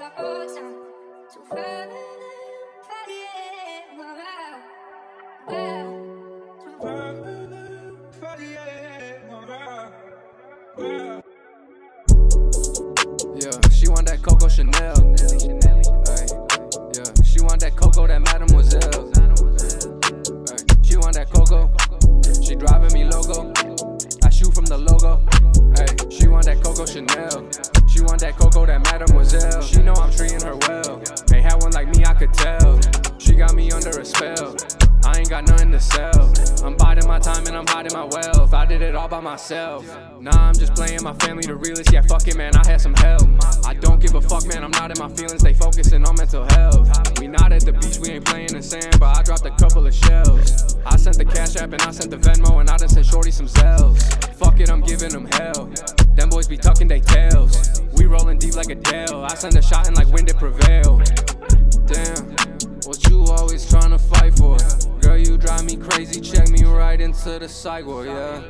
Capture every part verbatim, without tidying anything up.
Yeah, she want that Coco Chanel. Ay, yeah, she want that Coco, that Mademoiselle. Ay, she want that Coco. She driving me logo. I shoot from the logo. Ay, she want that Coco Chanel. She want that Coco, that Mademoiselle. She know I'm treating her well. Ain't had one like me, I could tell. She got me under a spell. I ain't got nothing to sell. I'm biding my time and I'm hiding my wealth. I did it all by myself. Nah, I'm just playing my family the realest. Yeah, fuck it, man, I had some help. I don't give a fuck, man, I'm not in my feelings. Stay focusing on mental health. We not at the beach, we ain't playing in sand, but I dropped a couple of shells. I sent the Cash App and I sent the Venmo, and I done sent shorty some cells. Fuck it, I'm giving them hell. Them boys be tucking they tails. We rolling deep like Adele. I send a shot and like wind it prevail. Damn, what you always trying to fight for? Girl, you drive me crazy, check me right into the sidewalk, yeah.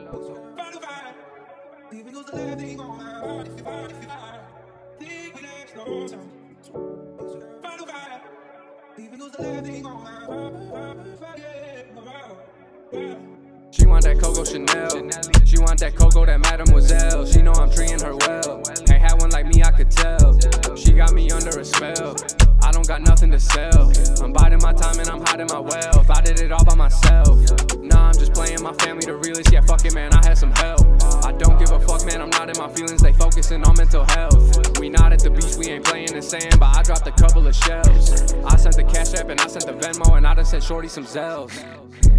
She want that Coco Chanel. She want that Coco, that Mademoiselle. She know I'm treating her well. Ain't had one like me, I could tell. She got me under a spell. I don't got nothing to sell. I'm biding my time and I'm hiding my wealth. I did it all by myself. Nah, I'm just playing my family the realest. Yeah, fuck it, man, I had some help. I don't give a fuck, man, I'm not in my feelings. They focusing on mental health. We not at the beach, we ain't playing in sand, but I dropped a couple of shells. I sent the Cash App and I sent the Venmo, and I done sent shorty some Zells.